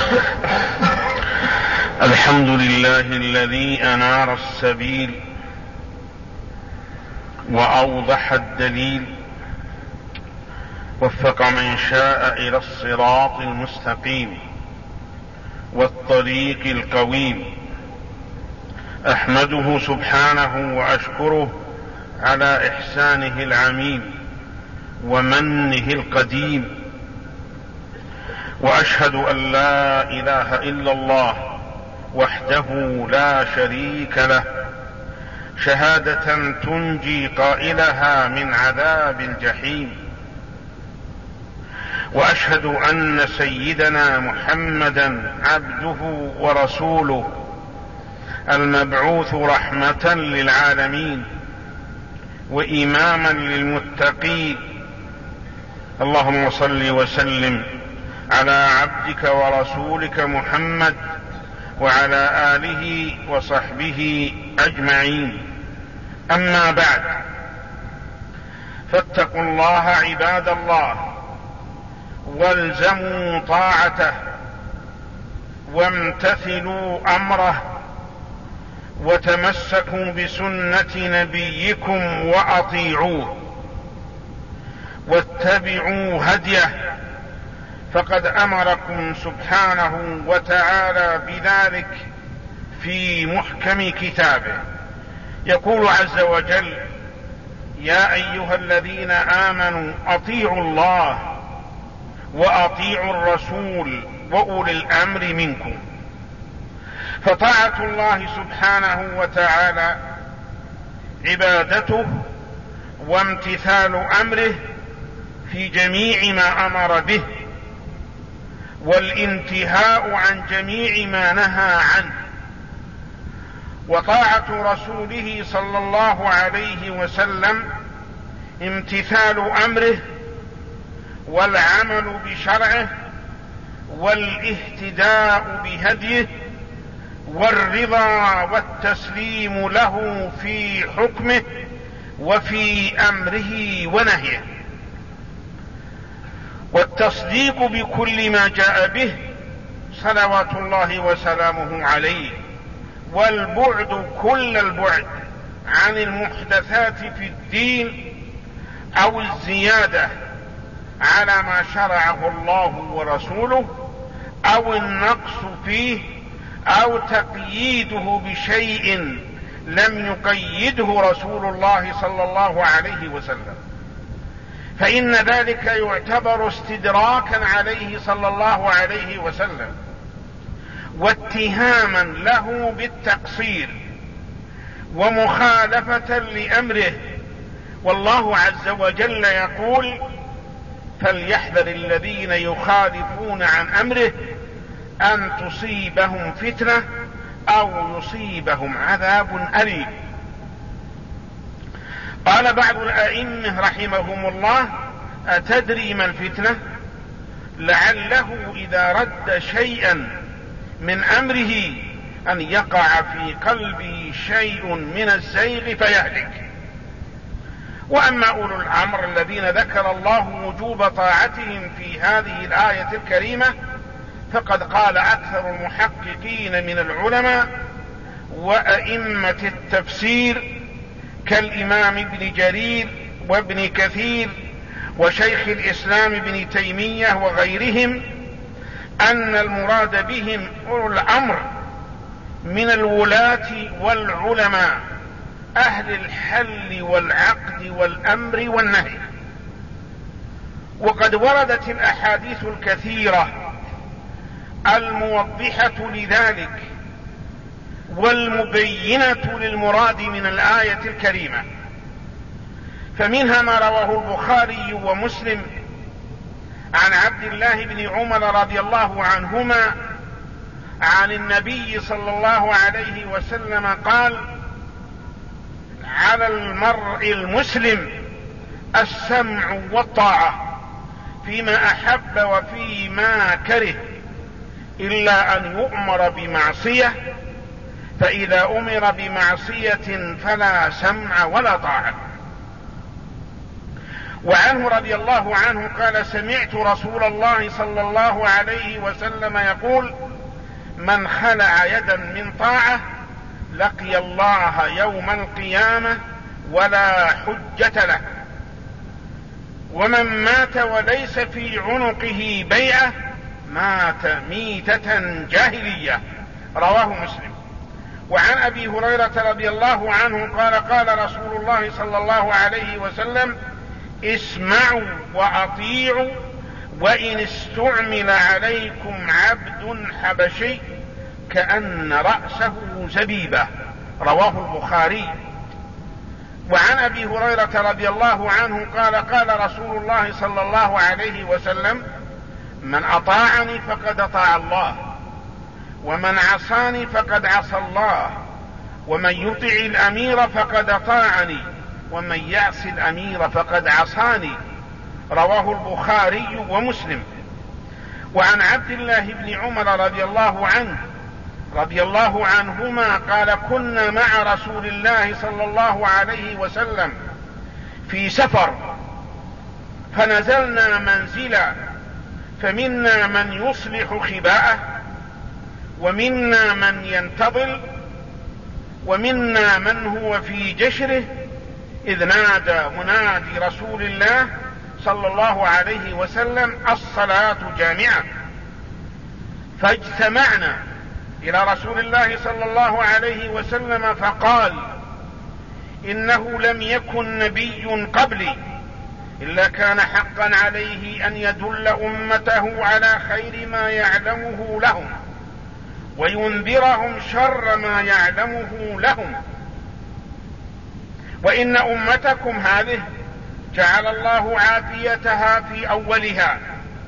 الحمد لله الذي أنار السبيل وأوضح الدليل، وفق من شاء إلى الصراط المستقيم والطريق القويم. أحمده سبحانه وأشكره على إحسانه العميم ومنه القديم، وأشهد أن لا إله إلا الله وحده لا شريك له، شهادة تنجي قائلها من عذاب الجحيم. وأشهد أن سيدنا محمدا عبده ورسوله المبعوث رحمة للعالمين وإماما للمتقين. اللهم صل وسلم على عبدك ورسولك محمد وعلى آله وصحبه أجمعين. أما بعد، فاتقوا الله عباد الله، والزموا طاعته وامتثلوا أمره، وتمسكوا بسنة نبيكم وأطيعوه واتبعوا هديه، فقد أمركم سبحانه وتعالى بذلك في محكم كتابه. يقول عز وجل: يا أيها الذين آمنوا أطيعوا الله وأطيعوا الرسول وأولي الأمر منكم. فطاعة الله سبحانه وتعالى عبادته وامتثال أمره في جميع ما أمر به، والانتهاء عن جميع ما نهى عنه. وطاعة رسوله صلى الله عليه وسلم امتثال أمره والعمل بشرعه والاهتداء بهديه والرضا والتسليم له في حكمه وفي أمره ونهيه، والتصديق بكل ما جاء به صلوات الله وسلامه عليه، والبعد كل البعد عن المحدثات في الدين أو الزيادة على ما شرعه الله ورسوله، أو النقص فيه، أو تقييده بشيء لم يقيده رسول الله صلى الله عليه وسلم، فإن ذلك يعتبر استدراكا عليه صلى الله عليه وسلم واتهاما له بالتقصير ومخالفة لأمره. والله عز وجل يقول: فليحذر الذين يخالفون عن أمره أن تصيبهم فتنة أو يصيبهم عذاب أليم. قال بعض الأئمة رحمهم الله: أتدري ما الفتنة؟ لعله إذا رد شيئا من أمره أن يقع في قلبه شيء من الزيغ فيهلك. وأما أولو الأمر الذين ذكر الله وجوب طاعتهم في هذه الآية الكريمة، فقد قال أكثر المحققين من العلماء وأئمة التفسير كالإمام ابن جرير وابن كثير وشيخ الإسلام ابن تيمية وغيرهم أن المراد بهم أولو الأمر من الولاة والعلماء أهل الحل والعقد والأمر والنهي. وقد وردت الأحاديث الكثيرة الموضحة لذلك والمبينة للمراد من الآية الكريمة، فمنها ما رواه البخاري ومسلم عن عبد الله بن عمر رضي الله عنهما عن النبي صلى الله عليه وسلم قال: على المرء المسلم السمع والطاعة فيما أحب وفيما كره، إلا أن يؤمر بمعصية، فإذا أمر بمعصية فلا سمع ولا طاعة. وعنه رضي الله عنه قال: سمعت رسول الله صلى الله عليه وسلم يقول: من خلع يدا من طاعة لقي الله يوم القيامة ولا حجة له، ومن مات وليس في عنقه بيعة مات ميتة جاهلية. رواه مسلم. وعن أبي هريرة رضي الله عنه قال: قال رسول الله صلى الله عليه وسلم: اسمعوا وأطيعوا وإن استعمل عليكم عبد حبشي كأن رأسه زبيبة. رواه البخاري. وعن أبي هريرة رضي الله عنه قال: قال رسول الله صلى الله عليه وسلم: من أطاعني فقد أطاع الله، ومن عصاني فقد عصى الله، ومن يطع الأمير فقد أطاعني، ومن يعص الأمير فقد عصاني. رواه البخاري ومسلم. وعن عبد الله بن عمر رضي الله عنهما قال: كنا مع رسول الله صلى الله عليه وسلم في سفر، فنزلنا منزلا، فمنا من يصلح خباءه، ومنا من ينتظل، ومنا من هو في جشره، إذ نادى منادي رسول الله صلى الله عليه وسلم: الصلاة جامعة. فاجتمعنا إلى رسول الله صلى الله عليه وسلم فقال: إنه لم يكن نبي قبلي إلا كان حقا عليه أن يدل أمته على خير ما يعلمه لهم وينذرهم شر ما يعلمه لهم، وإن أمتكم هذه جعل الله عافيتها في أولها،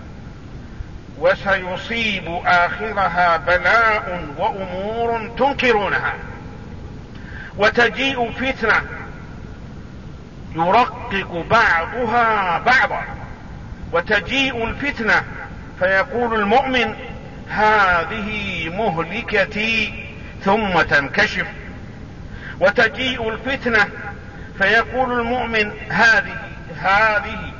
وسيصيب آخرها بلاء وأمور تنكرونها، وتجيء فتنة يرقق بعضها بعضا، وتجيء الفتنة فيقول المؤمن: هذه مهلكتي، ثم تنكشف، وتجيء الفتنة فيقول المؤمن: هذه.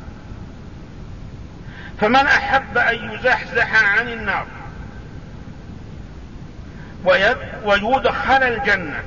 فمن أحب أن يزحزح عن النار ويدخل الجنة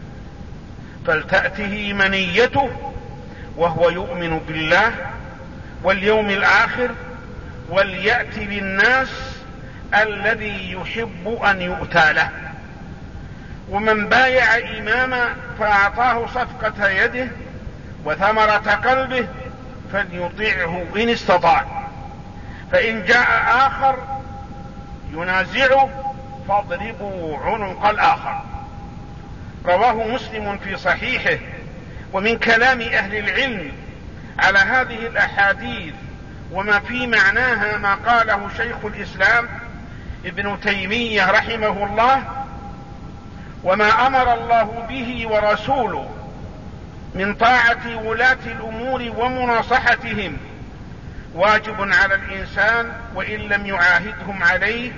فلتأته منيته وهو يؤمن بالله واليوم الآخر، وليأت بالناس الذي يحب أن يؤتى له. ومن بايع إماما فأعطاه صفقة يده وثمرة قلبه فليطيعه إن استطاع، فإن جاء آخر ينازعه فاضربوا عنق الآخر. رواه مسلم في صحيحه. ومن كلام أهل العلم على هذه الأحاديث وما في معناها ما قاله شيخ الإسلام ابن تيمية رحمه الله: وما أمر الله به ورسوله من طاعة ولاة الأمور ومناصحتهم واجب على الإنسان وإن لم يعاهدهم عليه،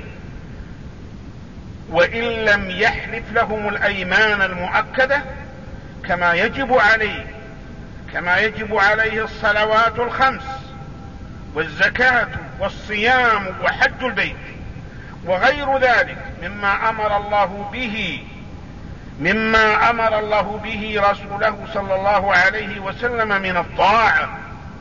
وإن لم يحلف لهم الأيمان المؤكدة، كما يجب عليه الصلوات الخمس والزكاة والصيام وحج البيت وغير ذلك مما أمر الله به رسوله صلى الله عليه وسلم من الطاعة.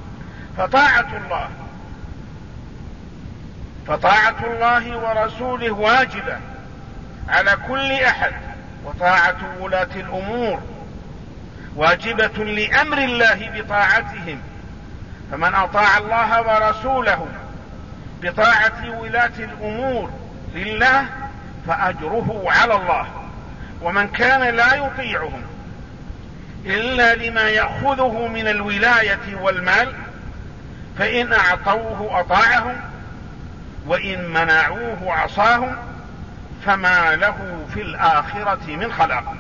فطاعة الله ورسوله واجبة على كل أحد، وطاعة ولاة الأمور واجبة لأمر الله بطاعتهم، فمن أطاع الله ورسوله بطاعة ولاة الأمور لله فأجره على الله، ومن كان لا يطيعهم إلا لما يأخذه من الولاية والمال فإن أعطوه أطاعهم وإن منعوه عصاهم، فما له في الآخرة من خلاق.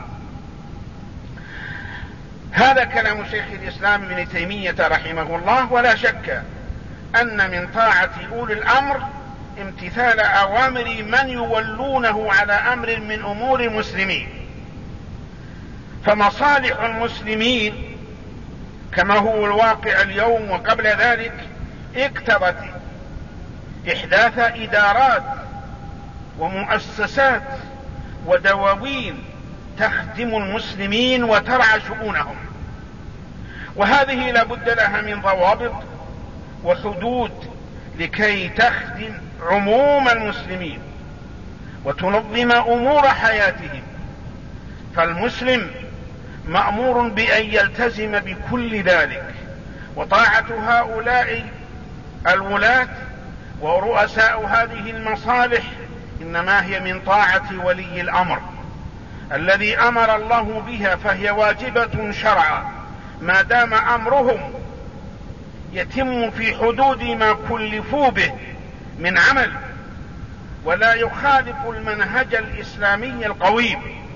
هذا كلام شيخ الإسلام ابن تيمية رحمه الله. ولا شك أن من طاعة أولي الأمر امتثال أوامر من يولونه على أمر من أمور المسلمين، فمصالح المسلمين كما هو الواقع اليوم وقبل ذلك، اقتضت إحداث إدارات ومؤسسات ودواوين تخدم المسلمين وترعى شؤونهم، وهذه لا بد لها من ضوابط وحدود لكي تخدم عموم المسلمين وتنظم أمور حياتهم. فالمسلم مأمور بأن يلتزم بكل ذلك، وطاعة هؤلاء الولاة ورؤساء هذه المصالح إنما هي من طاعة ولي الأمر الذي أمر الله بها، فهي واجبة شرعا ما دام أمرهم يتم في حدود ما كلفوا به من عمل ولا يخالف المنهج الإسلامي القويم.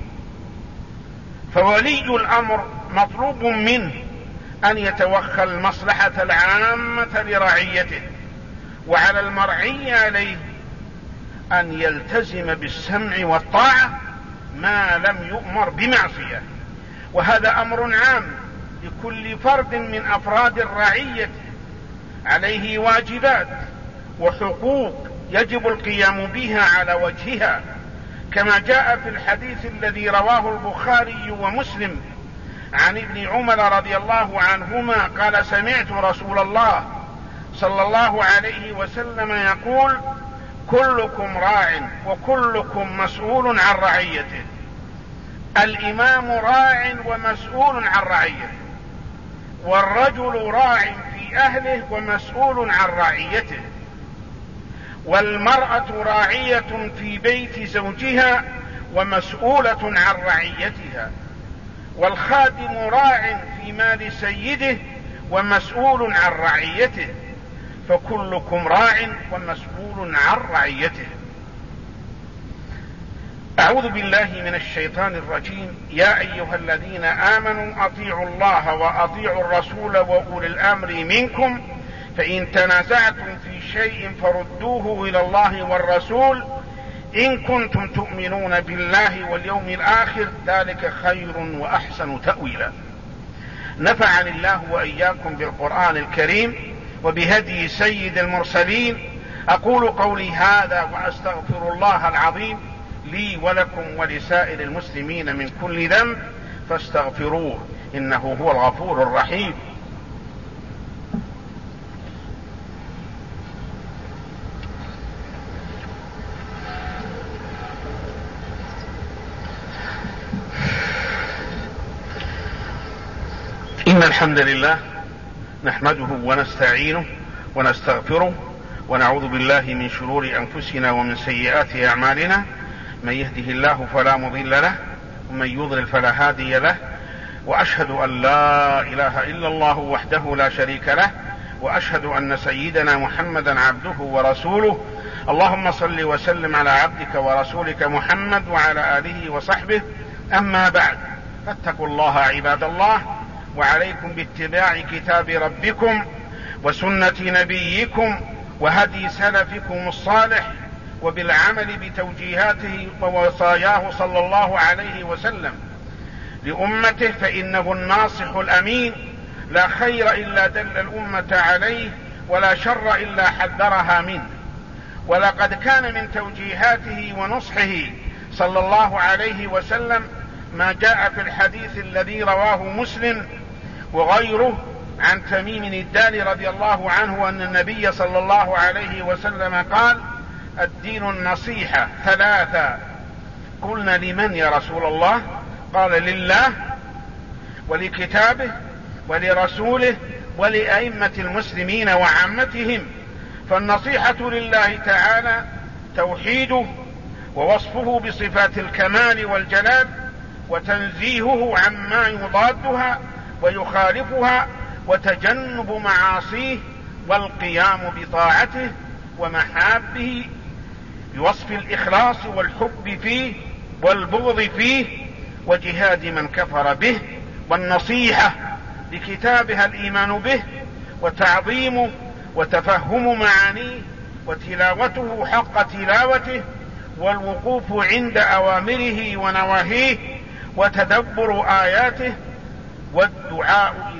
فولي الأمر مطلوب منه أن يتوخى المصلحة العامة لرعيته، وعلى المرعي عليه أن يلتزم بالسمع والطاعة ما لم يؤمر بمعصية. وهذا أمر عام لكل فرد من أفراد الرعية، عليه واجبات وحقوق يجب القيام بها على وجهها، كما جاء في الحديث الذي رواه البخاري ومسلم عن ابن عمر رضي الله عنهما قال: سمعت رسول الله صلى الله عليه وسلم يقول: كلكم راع وكلكم مسؤول عن رعيته. الإمام راع ومسؤول عن رعيته، والرجل راع في أهله ومسؤول عن رعيته، والمرأة راعية في بيت زوجها ومسؤولة عن رعيتها، والخادم راع في مال سيده ومسؤول عن رعيته، فكلكم راع ومسؤول عن رعيته. أعوذ بالله من الشيطان الرجيم. يا أيها الذين آمنوا أطيعوا الله وأطيعوا الرسول وأولي الأمر منكم، فإن تنازعتم في شيء فردوه إلى الله والرسول إن كنتم تؤمنون بالله واليوم الآخر، ذلك خير وأحسن تأويلا. نفعني الله وإياكم بالقرآن الكريم وبهدي سيد المرسلين. أقول قولي هذا وأستغفر الله العظيم لي ولكم ولسائر المسلمين من كل ذنب فاستغفروه إنه هو الغفور الرحيم. إن الحمد لله نحمده ونستعينه ونستغفره ونعوذ بالله من شرور أنفسنا ومن سيئات أعمالنا، من يهده الله فلا مضل له ومن يضلل فلا هادي له، وأشهد أن لا إله إلا الله وحده لا شريك له، وأشهد أن سيدنا محمدا عبده ورسوله. اللهم صل وسلم على عبدك ورسولك محمد وعلى آله وصحبه. أما بعد، فاتقوا الله عباد الله، وعليكم باتباع كتاب ربكم وسنة نبيكم وهدي سلفكم الصالح، وبالعمل بتوجيهاته ووصاياه صلى الله عليه وسلم لأمته، فإنه الناصح الأمين، لا خير إلا دل الأمة عليه ولا شر إلا حذرها منه. ولقد كان من توجيهاته ونصحه صلى الله عليه وسلم ما جاء في الحديث الذي رواه مسلم وغيره عن تميم الداري رضي الله عنه أن النبي صلى الله عليه وسلم قال: الدين النصيحة ثلاثة. قلنا: لمن يا رسول الله؟ قال: لله ولكتابه ولرسوله ولأئمة المسلمين وعامتهم. فالنصيحة لله تعالى توحيده ووصفه بصفات الكمال والجلال، وتنزيهه عما يضادها ويخالفها، وتجنب معاصيه، والقيام بطاعته ومحابه، بوصف الإخلاص والحب فيه والبغض فيه، وجهاد من كفر به، والنصيحة لكتابها الإيمان به وتعظيمه وتفهم معانيه وتلاوته حق تلاوته، والوقوف عند أوامره ونواهيه، وتدبر آياته، والدعاء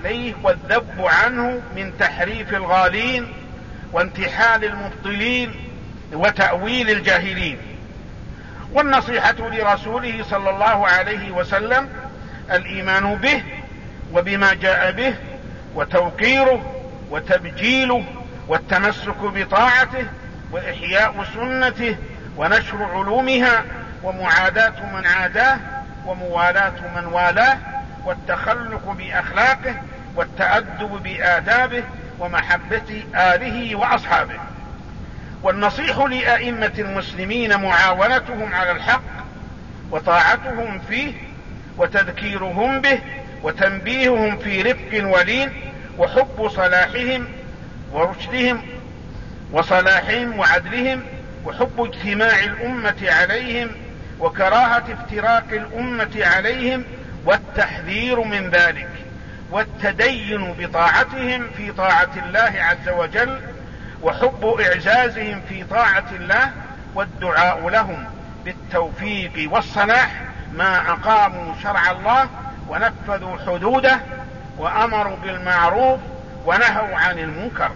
إليه والذب عنه من تحريف الغالين وانتحال المبطلين وتأويل الجاهلين. والنصيحة لرسوله صلى الله عليه وسلم الإيمان به وبما جاء به وتوقيره وتبجيله والتمسك بطاعته وإحياء سنته ونشر علومها ومعاداة من عاداه وموالاة من والاه والتخلق بأخلاقه والتأدب بآدابه ومحبة آله وأصحابه. والنصيح لأئمة المسلمين معاونتهم على الحق وطاعتهم فيه وتذكيرهم به وتنبيههم في رفق ولين وحب صلاحهم ورشدهم وصلاحهم وعدلهم وحب اجتماع الأمة عليهم وكراهة افتراق الأمة عليهم والتحذير من ذلك والتدين بطاعتهم في طاعة الله عز وجل وحب إعزازهم في طاعة الله والدعاء لهم بالتوفيق والصلاح ما أقاموا شرع الله ونفذوا حدوده وأمروا بالمعروف ونهوا عن المنكر.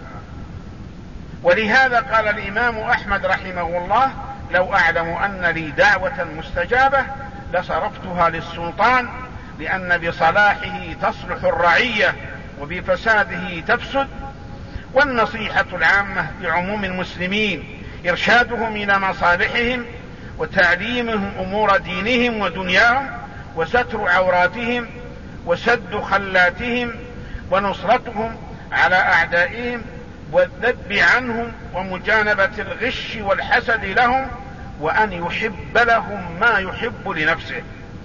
ولهذا قال الإمام أحمد رحمه الله: لو أعلم أن لي دعوة مستجابة لصرفتها للسلطان، لأن بصلاحه تصلح الرعية وبفساده تفسد. والنصيحة العامة لعموم المسلمين إرشادهم إلى مصالحهم وتعليمهم أمور دينهم ودنياهم وستر عوراتهم وسد خلاتهم ونصرتهم على أعدائهم والذب عنهم ومجانبة الغش والحسد لهم، وأن يحب لهم ما يحب لنفسه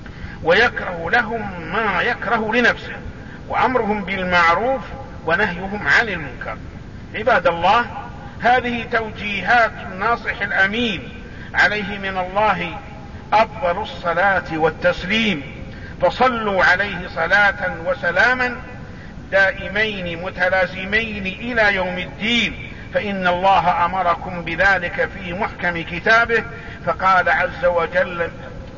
ويكره لهم ما يكره لنفسه وأمرهم بالمعروف ونهيهم عن المنكر. عباد الله، هذه توجيهات الناصح الأمين عليه من الله أفضل الصلاة والتسليم، فصلوا عليه صلاة وسلاما دائمين متلازمين إلى يوم الدين، فإن الله أمركم بذلك في محكم كتابه، فقال عز وجل: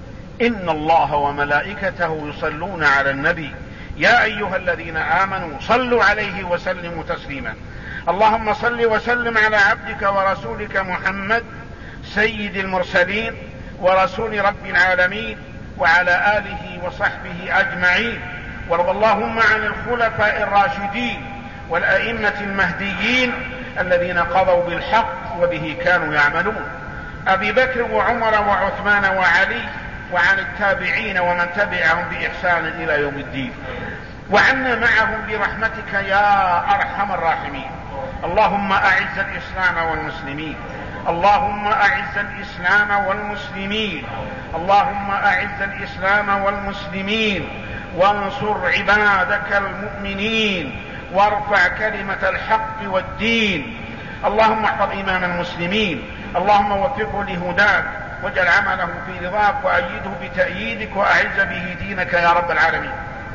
إن الله وملائكته يصلون على النبي يا أيها الذين آمنوا صلوا عليه وسلموا تسليما. اللهم صل وسلم على عبدك ورسولك محمد سيد المرسلين ورسول رب العالمين وعلى آله وصحبه أجمعين. وارض اللهم عن الخلفاء الراشدين والأئمة المهديين الذين قضوا بالحق وبه كانوا يعملون، أبي بكر وعمر وعثمان وعلي، وعن التابعين ومن تبعهم بإحسان إلى يوم الدين، وعنا معهم برحمتك يا أرحم الراحمين. اللهم أعز الإسلام والمسلمين، اللهم أعز الإسلام والمسلمين، اللهم أعز الإسلام والمسلمين، وانصر عبادك المؤمنين، وارفع كلمة الحق والدين. اللهم احفظ إمام المسلمين، اللهم وفقه لهداك، واجعل عمله في رضاك، وأيده بتأييدك، وأعز به دينك يا رب العالمين.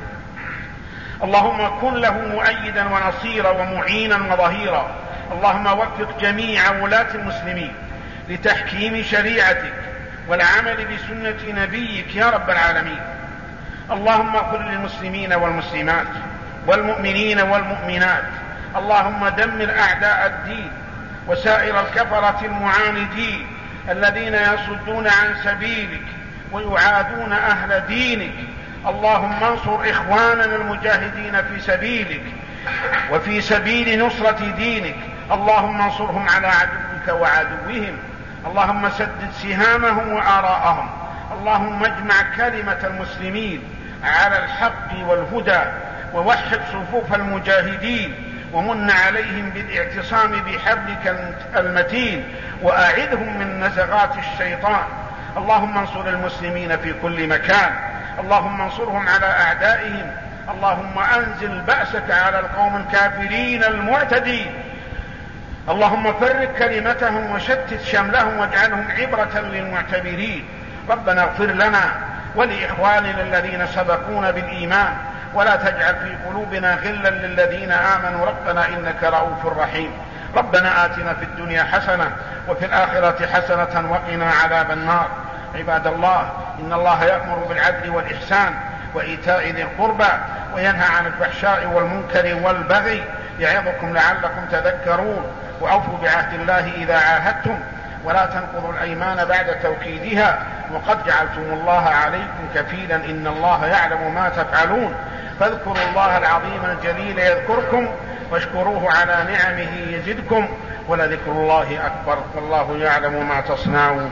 اللهم كن له مؤيدا ونصيرا ومعينا وظهيرا. اللهم وفق جميع ولاة المسلمين لتحكيم شريعتك والعمل بسنة نبيك يا رب العالمين. اللهم اغفر للمسلمين والمسلمات والمؤمنين والمؤمنات. اللهم دمر أعداء الدين وسائر الكفرة المعاندين الذين يصدون عن سبيلك ويعادون أهل دينك. اللهم انصر إخواننا المجاهدين في سبيلك وفي سبيل نصرة دينك. اللهم انصرهم على عدوك وعدوهم. اللهم سدد سهامهم وآراءهم. اللهم اجمع كلمة المسلمين على الحق والهدى، ووحد صفوف المجاهدين، ومن عليهم بالاعتصام بحبلك المتين، وأعذهم من نزغات الشيطان. اللهم انصر المسلمين في كل مكان. اللهم انصرهم على أعدائهم. اللهم أنزل بأسك على القوم الكافرين المعتدين. اللهم فرق كلمتهم وشتت شملهم واجعلهم عبرة للمعتبرين. ربنا اغفر لنا ولإخواننا الذين سبقونا بالإيمان، ولا تجعل في قلوبنا غلا للذين آمنوا ربنا إنك رؤوف رحيم. ربنا آتنا في الدنيا حسنة وفي الآخرة حسنة وقنا عذاب النار. عباد الله، إن الله يأمر بالعدل والإحسان وإيتاء ذي القربى وينهى عن الفحشاء والمنكر والبغي يعظكم لعلكم تذكرون. وأوفوا بعهد الله إذا عاهدتم ولا تنقضوا الأيمان بعد توكيدها وقد جعلتم الله عليكم كفيلا إن الله يعلم ما تفعلون. فاذكروا الله العظيم الجليل يذكركم واشكروه على نعمه يزدكم ولذكر الله أكبر والله يعلم ما تصنعون.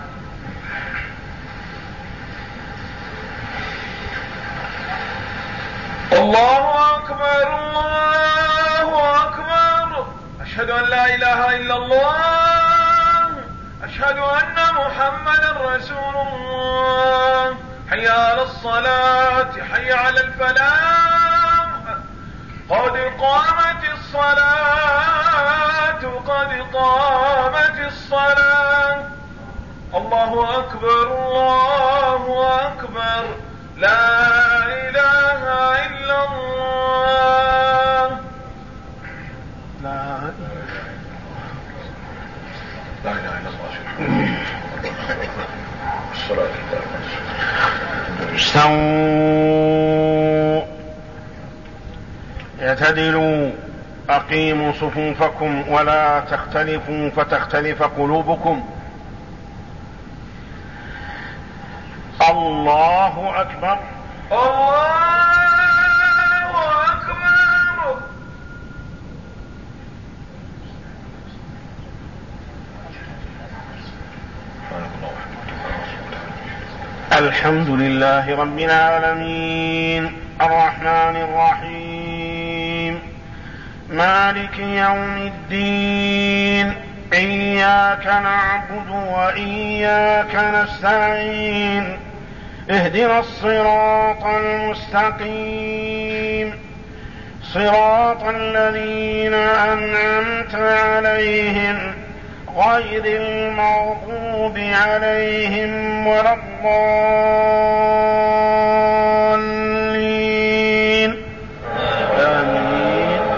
الله أكبر الله أكبر. أشهد أن لا إله إلا الله. أشهد أن محمدا رسول الله. حي على الصلاة حي على الفلاح قد قامت الصلاة قد قامت الصلاة. الله أكبر الله أكبر. لا إله إلا الله. لا إله إلا الله. الصلاة استووا اعتدلوا أقيموا صفوفكم ولا تختلفوا فتختلف قلوبكم. الله أكبر الله أكبر. الحمد لله رب العالمين الرحمن الرحيم مالك يوم الدين إياك نعبد وإياك نستعين اهدنا الصراط المستقيم صراط الذين أنعمت عليهم غير المغضوب عليهم ولا الضالين آمين.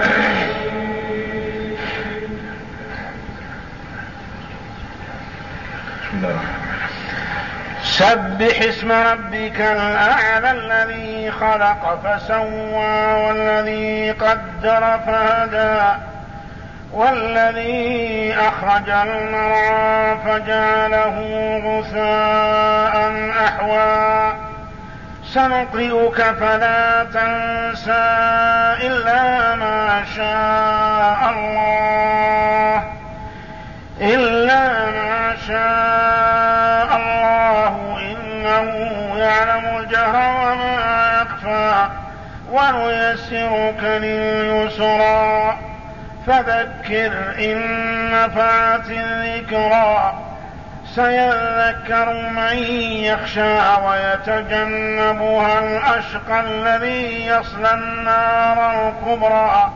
سبح اسم ربك الأعلى الذي خلق فسوى والذي قدر فهدى والذي أخرج المرعى فجعله غثاء أحوى سنقرئك فلا تنسى إلا ما شاء الله إنه يعلم الجهر وما يخفى ونيسرك لليسرى فذكر إن نفعت الذكرى سيذكر من يخشى ويتجنبها الأشقى الذي يصلى النار الكبرى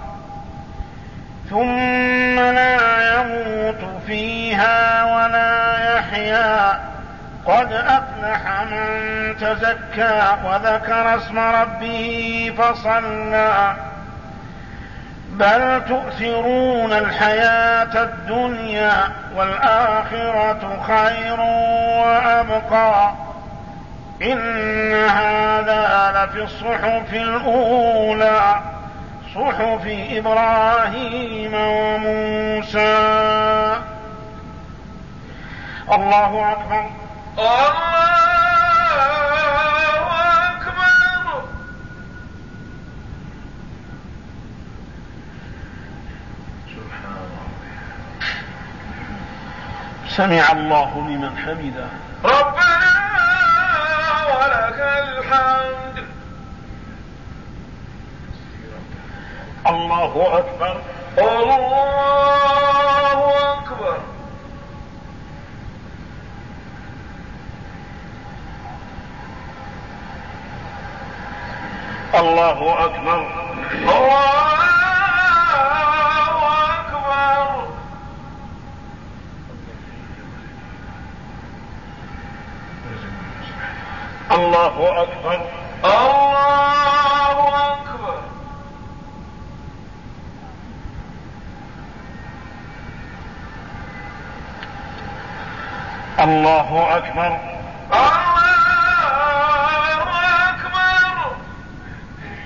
ثم لا يموت فيها ولا يحيا قد أفلح من تزكى وذكر اسم ربه فصلى بل تؤثرون الحياة الدنيا والآخرة خير وأبقى إن هذا لفي الصحف الأولى صحف إبراهيم وموسى. الله أكبر الله أكبر. سمع الله لمن حمده ربنا ولك الحمد. الله أكبر الله أكبر. الله أكبر الله أكبر. الله أكبر الله أكبر. الله أكبر الله أكبر.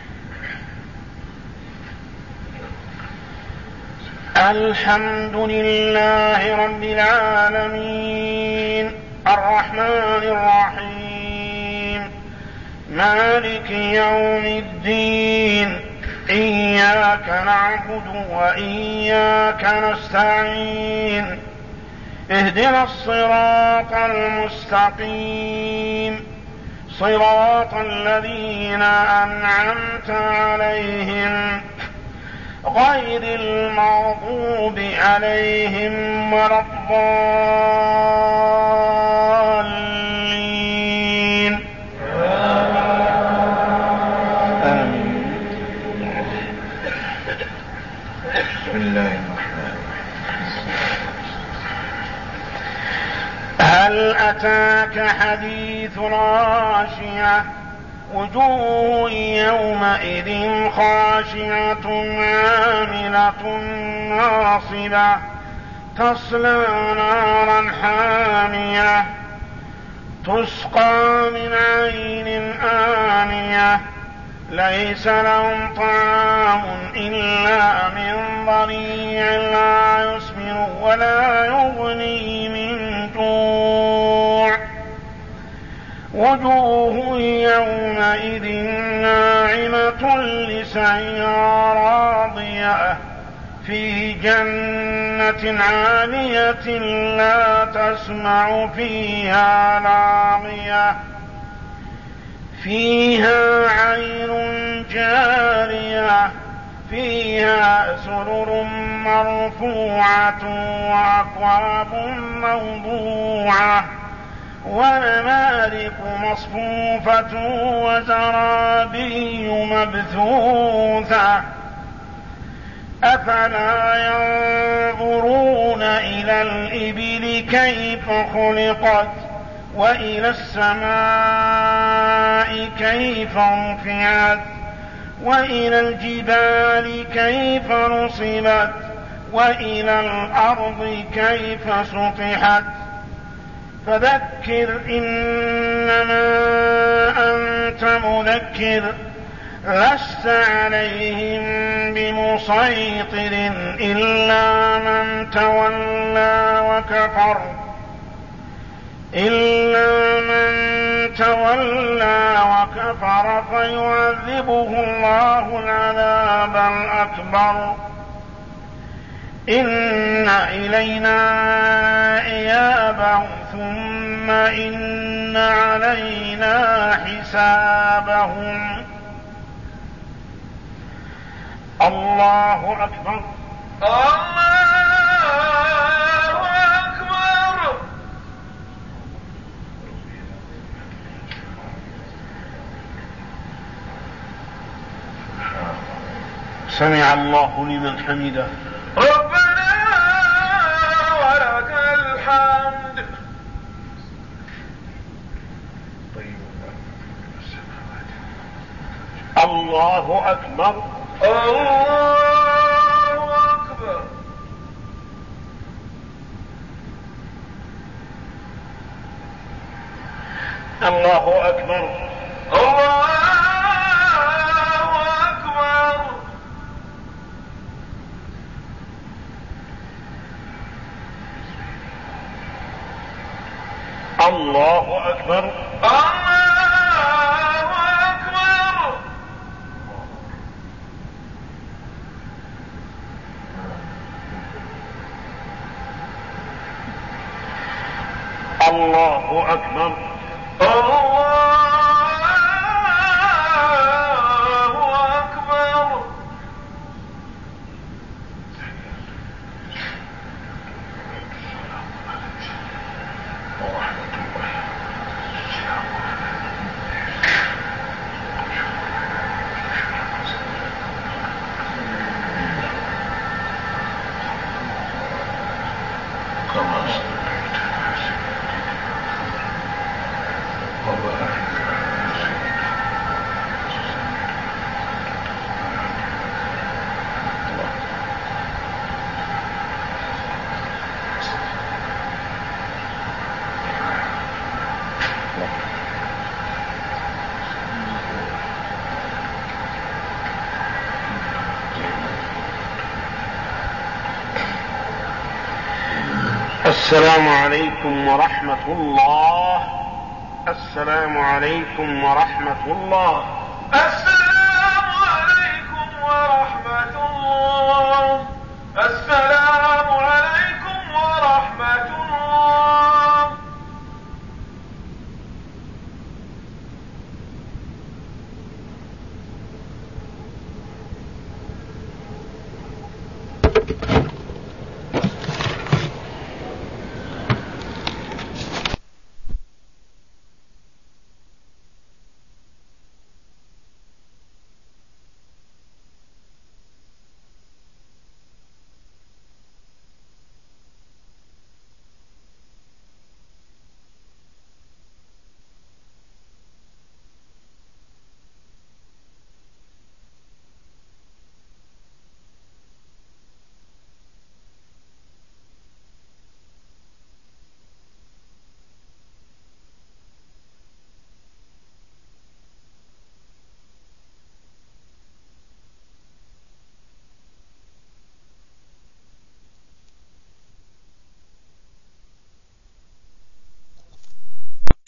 الحمد لله رب العالمين الرحمن الرحيم مالك يوم الدين إياك نعبد وإياك نستعين اهدنا الصراط المستقيم صراط الذين أنعمت عليهم غير المغضوب عليهم ولا الضالين آمين. بسم الله الرحمن الرحيم. هل أتاك حديث غاشية وجوه يومئذ خاشعة عاملة ناصبة تصلى نارا حامية تسقى من عين آنية ليس لهم طعام إلا من ضريع لا يسمن ولا يغني من جوع وجوه يومئذ ناعمة لسعيها راضية في جنة عالية لا تسمع فيها لاغية فيها عين جارية فيها سرر مرفوعة وأكواب موضوعة ونمارق مصفوفة وزرابي مبثوثة أفلا ينظرون إلى الإبل كيف خلقت وإلى السماء كيف رفعت وإلى الجبال كيف نصبت وإلى الأرض كيف سطحت فذكر إنما أنت مذكر لست عليهم بمسيطر إلا من تولى وكفر فيعذبه الله العذاب الأكبر إن إلينا إيابهم ثم إن علينا حسابهم. الله أكبر الله أكبر. سمع الله لمن حمده ربنا ولك الحمد. الله أكبر الله أكبر. الله أكبر الله أكبر. الله أكبر الله أكبر. الله أكبر الله أكبر. كما صليت وبارك السلام عليكم ورحمة الله. السلام عليكم ورحمة الله.